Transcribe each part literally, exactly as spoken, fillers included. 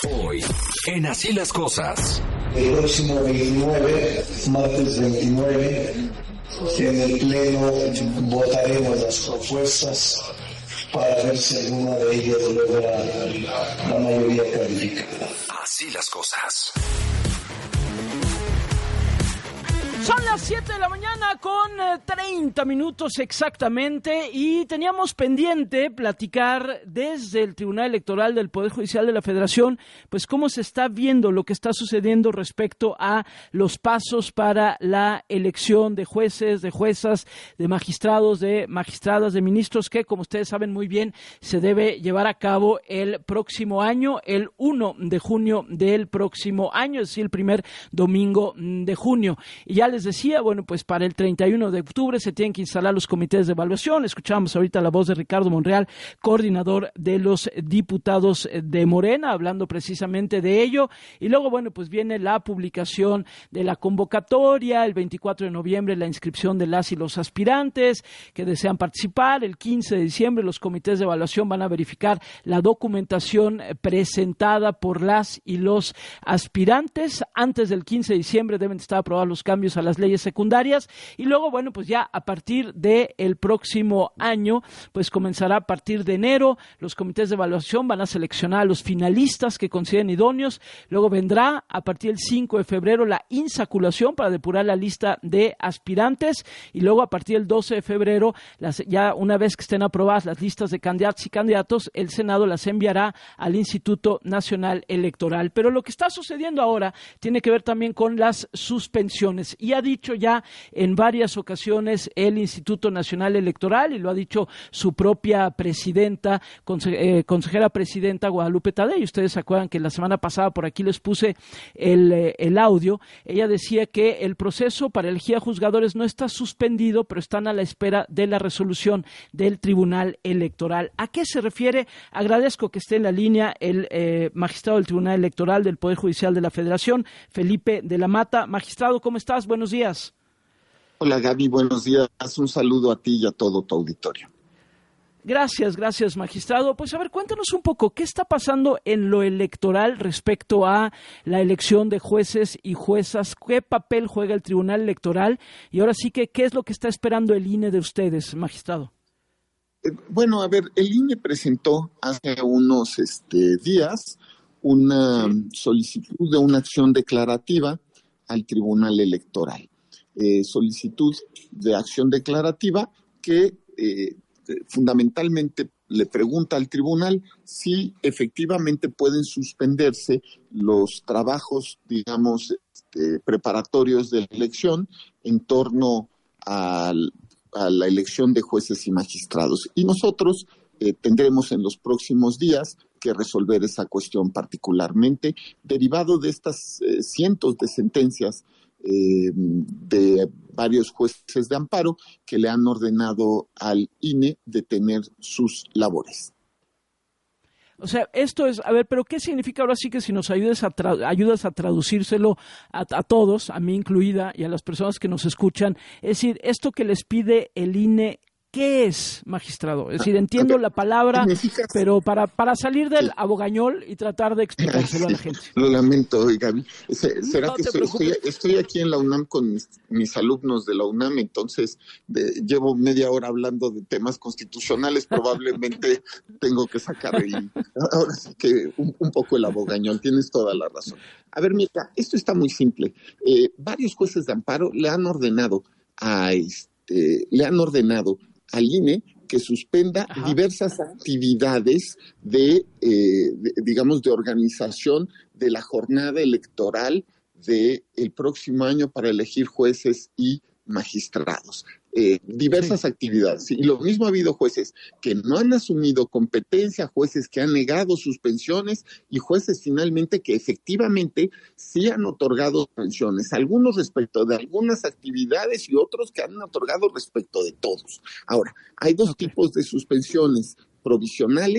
Hoy, en Así las Cosas. El próximo veintinueve, martes veintinueve, en el Pleno votaremos las propuestas para ver si alguna de ellas logra la mayoría calificada. Así las cosas. Son las siete de la mañana con treinta minutos exactamente y teníamos pendiente platicar desde el Tribunal Electoral del Poder Judicial de la Federación, pues cómo se está viendo lo que está sucediendo respecto a los pasos para la elección de jueces, de juezas, de magistrados, de magistradas, de ministros, que como ustedes saben muy bien se debe llevar a cabo el próximo año, el primero de junio del próximo año, es decir, el primer domingo de junio. Y ya les decía, bueno, pues para el treinta y uno de octubre se tienen que instalar los comités de evaluación. Escuchamos ahorita la voz de Ricardo Monreal, coordinador de los diputados de Morena, hablando precisamente de ello. Y luego, bueno, pues viene la publicación de la convocatoria, el veinticuatro de noviembre la inscripción de las y los aspirantes que desean participar. El quince de diciembre los comités de evaluación van a verificar la documentación presentada por las y los aspirantes. Antes del quince de diciembre deben estar aprobados los cambios a las leyes secundarias y luego, bueno, pues ya a partir del próximo año, pues comenzará a partir de enero, los comités de evaluación van a seleccionar a los finalistas que consideren idóneos, luego vendrá a partir del cinco de febrero la insaculación para depurar la lista de aspirantes y luego a partir del doce de febrero, las, ya una vez que estén aprobadas las listas de candidatos y candidatos, el Senado las enviará al Instituto Nacional Electoral. Pero lo que está sucediendo ahora tiene que ver también con las suspensiones. Y ha dicho ya en varias ocasiones el Instituto Nacional Electoral, y lo ha dicho su propia presidenta, conse- eh, consejera presidenta Guadalupe Tadei. Ustedes se acuerdan que la semana pasada por aquí les puse el, eh, el audio. Ella decía que el proceso para elegir a juzgadores no está suspendido, pero están a la espera de la resolución del Tribunal Electoral. ¿A qué se refiere? Agradezco que esté en la línea el eh, magistrado del Tribunal Electoral del Poder Judicial de la Federación, Felipe de la Mata. Magistrado, ¿cómo estás? Buenos días. Hola Gaby, buenos días. Un saludo a ti y a todo tu auditorio. Gracias, gracias, magistrado. Pues a ver, cuéntanos un poco, ¿qué está pasando en lo electoral respecto a la elección de jueces y juezas? ¿Qué papel juega el Tribunal Electoral? Y ahora sí que, ¿qué es lo que está esperando el I N E de ustedes, magistrado? Eh, bueno, a ver, el I N E presentó hace unos este, días una sí. solicitud de una acción declarativa al Tribunal Electoral. Eh, solicitud de acción declarativa que eh, fundamentalmente le pregunta al tribunal si efectivamente pueden suspenderse los trabajos, digamos, este, preparatorios de la elección en torno al, a la elección de jueces y magistrados. Y nosotros eh, tendremos en los próximos días que resolver esa cuestión particularmente, derivado de estas eh, cientos de sentencias Eh, de varios jueces de amparo que le han ordenado al I N E detener sus labores. O sea, esto es, a ver, pero ¿qué significa ahora sí que si nos ayudas a, tra- ayudas a traducírselo a, a todos, a mí incluida, y a las personas que nos escuchan? Es decir, esto que les pide el I N E, ¿qué es, magistrado? Es decir, entiendo la palabra, pero para, para salir del sí. abogañol y tratar de explicárselo sí, a la gente. Lo lamento, Gaby. ¿Será no que estoy, estoy, estoy aquí en la UNAM con mis, mis alumnos de la UNAM, entonces de, llevo media hora hablando de temas constitucionales, probablemente tengo que sacar el, ahora sí que un, un poco el abogañol, tienes toda la razón. A ver, mira, esto está muy simple. Eh, varios jueces de amparo le han ordenado a este, le han ordenado al I N E que suspenda Ajá. diversas actividades de, eh, de, digamos, de organización de la jornada electoral del próximo año para elegir jueces y magistrados. Eh, diversas sí. actividades. Y lo mismo ha habido jueces que no han asumido competencia, jueces que han negado sus pensiones y jueces finalmente que efectivamente sí han otorgado pensiones, algunos respecto de algunas actividades y otros que han otorgado respecto de todos. Ahora, hay dos okay. tipos de suspensiones, provisionales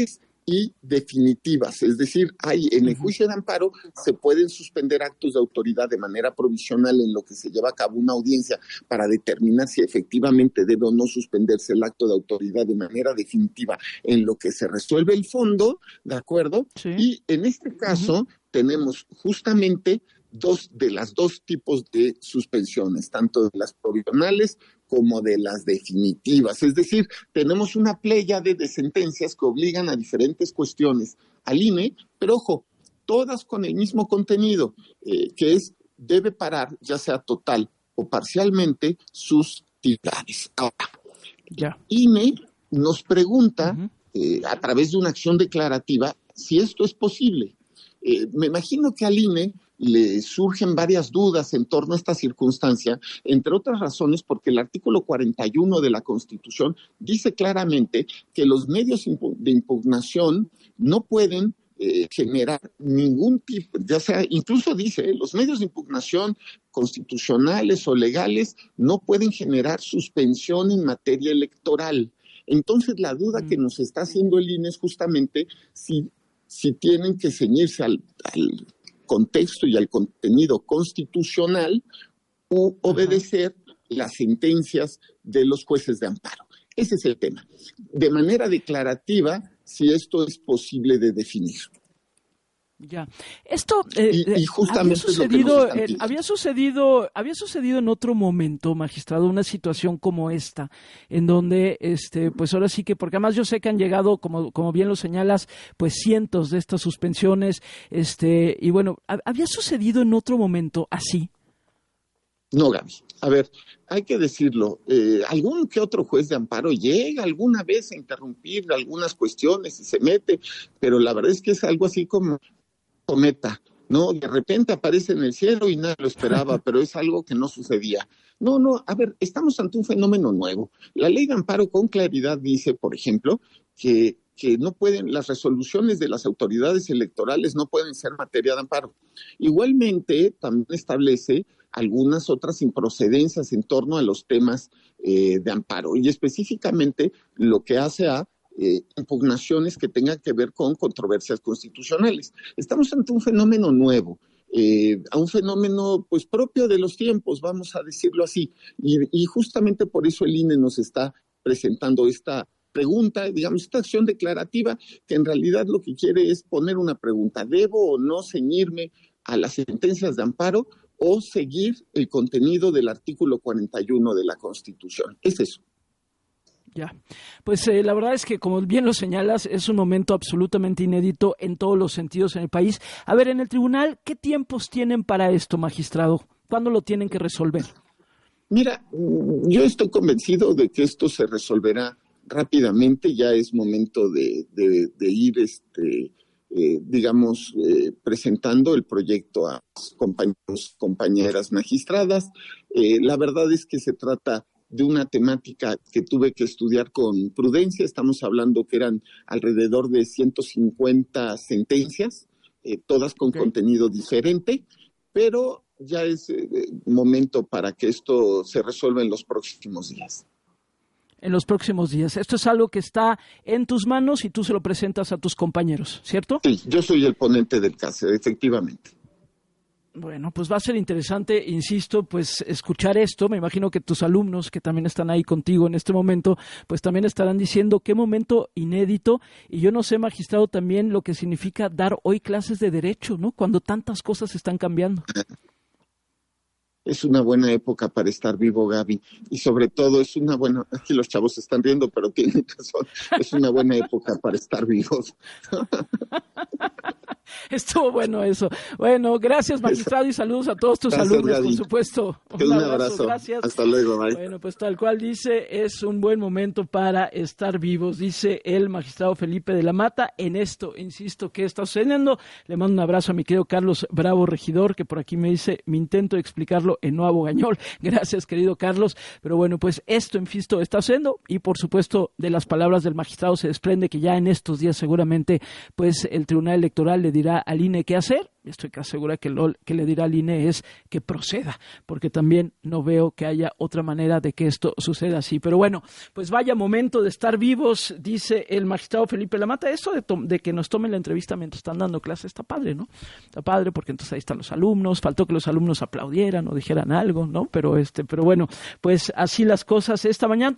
y definitivas, es decir, hay en el juicio de amparo se pueden suspender actos de autoridad de manera provisional en lo que se lleva a cabo una audiencia para determinar si efectivamente debe o no suspenderse el acto de autoridad de manera definitiva en lo que se resuelve el fondo, ¿de acuerdo? Sí. Y en este caso uh-huh. tenemos justamente dos de las dos tipos de suspensiones, tanto de las provisionales como de las definitivas. Es decir, tenemos una pléyade de sentencias que obligan a diferentes cuestiones al I N E, pero ojo, todas con el mismo contenido, eh, que es, debe parar, ya sea total o parcialmente, sus titulares. Ahora, ya. I N E nos pregunta, uh-huh. eh, a través de una acción declarativa, si esto es posible. Eh, me imagino que al I N E le surgen varias dudas en torno a esta circunstancia, entre otras razones porque el artículo cuarenta y uno de la Constitución dice claramente que los medios de impugnación no pueden eh, generar ningún tipo, ya sea, incluso dice, eh, los medios de impugnación constitucionales o legales no pueden generar suspensión en materia electoral. Entonces, la duda mm. que nos está haciendo el I N E es justamente si, si tienen que ceñirse al, al contexto y al contenido constitucional u obedecer Ajá. las sentencias de los jueces de amparo. Ese es el tema. De manera declarativa, si esto es posible de definir. Ya. Esto eh, y, y justamente había sucedido, eh, había sucedido, había sucedido en otro momento, magistrado, una situación como esta, en donde, este, pues ahora sí que, porque además yo sé que han llegado, como, como bien lo señalas, pues cientos de estas suspensiones, este, y bueno, había sucedido en otro momento así. No, Gaby. A ver, hay que decirlo, eh, algún que otro juez de amparo llega alguna vez a interrumpir algunas cuestiones y se mete, pero la verdad es que es algo así como cometa, ¿no? De repente aparece en el cielo y nadie lo esperaba, pero es algo que no sucedía. No, no, a ver, estamos ante un fenómeno nuevo. La ley de amparo con claridad dice, por ejemplo, que, que no pueden, las resoluciones de las autoridades electorales no pueden ser materia de amparo. Igualmente, también establece algunas otras improcedencias en torno a los temas eh, de amparo, y específicamente lo que hace a Eh, impugnaciones que tengan que ver con controversias constitucionales. Estamos ante un fenómeno nuevo, eh, a un fenómeno pues propio de los tiempos, vamos a decirlo así, y, y justamente por eso el I N E nos está presentando esta pregunta, digamos, esta acción declarativa, que en realidad lo que quiere es poner una pregunta: ¿debo o no ceñirme a las sentencias de amparo o seguir el contenido del artículo cuarenta y uno de la Constitución? Es eso. Ya, pues eh, la verdad es que, como bien lo señalas, es un momento absolutamente inédito en todos los sentidos en el país. A ver, en el tribunal, ¿qué tiempos tienen para esto, magistrado? ¿Cuándo lo tienen que resolver? Mira, yo estoy convencido de que esto se resolverá rápidamente. Ya es momento de, de, de ir, este, eh, digamos, eh, presentando el proyecto a compañeros, compañeras magistradas. Eh, la verdad es que se trata de una temática que tuve que estudiar con prudencia. Estamos hablando que eran alrededor de ciento cincuenta sentencias, eh, todas con okay. contenido diferente, pero ya es eh, momento para que esto se resuelva en los próximos días. En los próximos días. Esto es algo que está en tus manos y tú se lo presentas a tus compañeros, ¿cierto? Sí, yo soy el ponente del caso, efectivamente. Bueno, pues va a ser interesante, insisto, pues escuchar esto. Me imagino que tus alumnos, que también están ahí contigo en este momento, pues también estarán diciendo qué momento inédito. Y yo no sé, magistrado, también lo que significa dar hoy clases de derecho, ¿no? Cuando tantas cosas están cambiando. Es una buena época para estar vivo, Gaby, y sobre todo es una buena, aquí los chavos se están riendo, pero tienen razón, es una buena época para estar vivos. Estuvo bueno eso. Bueno, gracias, magistrado, y saludos a todos tus gracias, Gaby. alumnos, por supuesto. Un, un abrazo, abrazo. Gracias. Hasta luego, bye. Bueno, pues tal cual dice, es un buen momento para estar vivos, dice el magistrado Felipe de la Mata. En esto, insisto, ¿qué está sucediendo? Le mando un abrazo a mi querido Carlos Bravo, regidor, que por aquí me dice, me intento explicarlo en no abogañol. Gracias, querido Carlos. Pero bueno, pues esto, insisto, está sucediendo, y por supuesto, de las palabras del magistrado se desprende que ya en estos días seguramente, pues el Tribunal Electoral le dirá al I N E qué hacer. Estoy casi segura que lo que le dirá al I N E es que proceda, porque también no veo que haya otra manera de que esto suceda así. Pero bueno, pues vaya momento de estar vivos, dice el magistrado Felipe Lamata. Eso de, de que nos tomen la entrevista mientras están dando clase está padre, ¿no? Está padre porque entonces ahí están los alumnos. Faltó que los alumnos aplaudieran o dijeran algo, ¿no? Pero este, pero bueno, pues así las cosas esta mañana.